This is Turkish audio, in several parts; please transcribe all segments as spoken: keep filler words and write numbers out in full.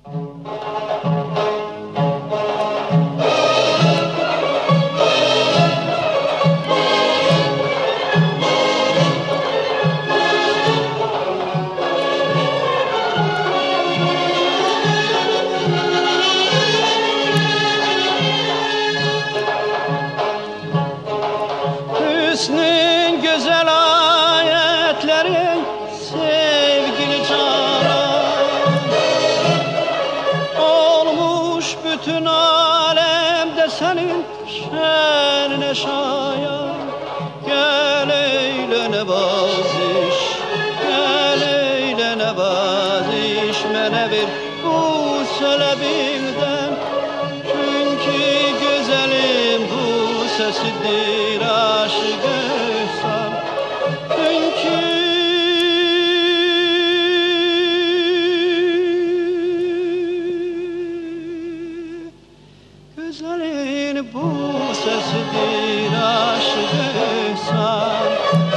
Hüsnün güzel ayetlerin sevgili canan, olmuş bütün alemde senin şenine şayan. Gel eyle nevaziş, gel eyle nevaziş, mene bir bu selebimden. Çünkü güzelim bu sesidir aşık ehsan. Çünkü güzelin bu sesidir aşık ehsan.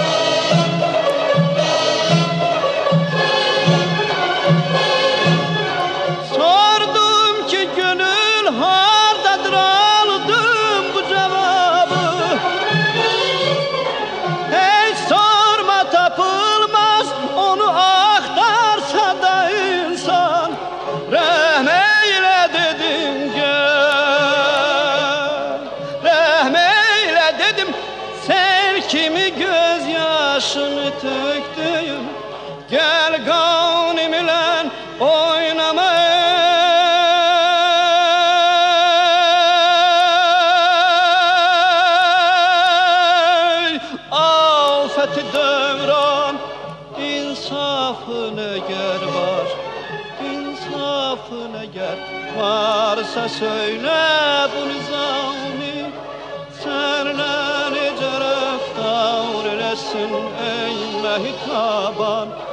Sordum ki gönül hardadır, aldım bu cevabı. Hiç sorma tapılmaz, onu aktarsa da insan. Rehm eyle dedim gel, rehm eyle dedim, sen kimi gözyaşını töktüğüm. Gel gönlümle oynama ey afeti devran. İnsafın eğer var, insafın eğer varsa söyle bu nizami. Senle nece reftar eylesin ey mehitaban.